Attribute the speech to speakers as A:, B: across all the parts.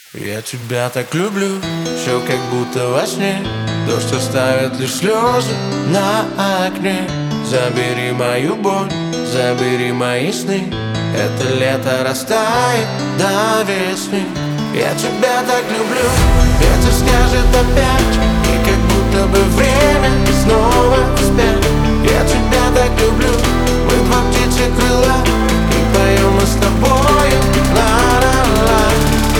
A: Я тебя так люблю, все как будто во сне. Дождь оставит лишь слезы на окне. Забери мою боль, забери мои сны. Это лето растает до весны. Я тебя так люблю, ветер скажет опять. И как будто бы время снова вспять. Я тебя так люблю, мы два птицы крыла. И поем мы с тобою ла-ла-ла.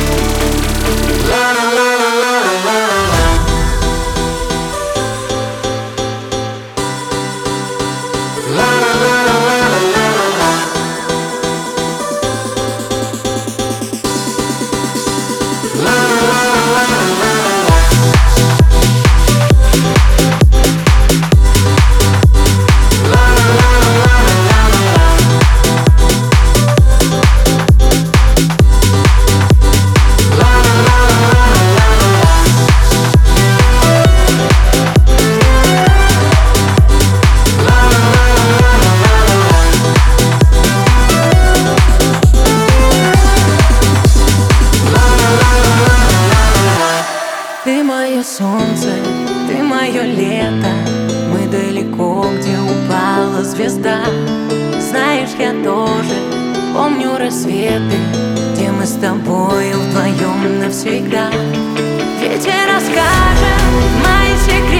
B: Ты мое солнце, ты мое лето. Мы далеко, где упала звезда. Знаешь, я тоже помню рассветы, где мы с тобой вдвоем навсегда. Ветер расскажет мои секреты.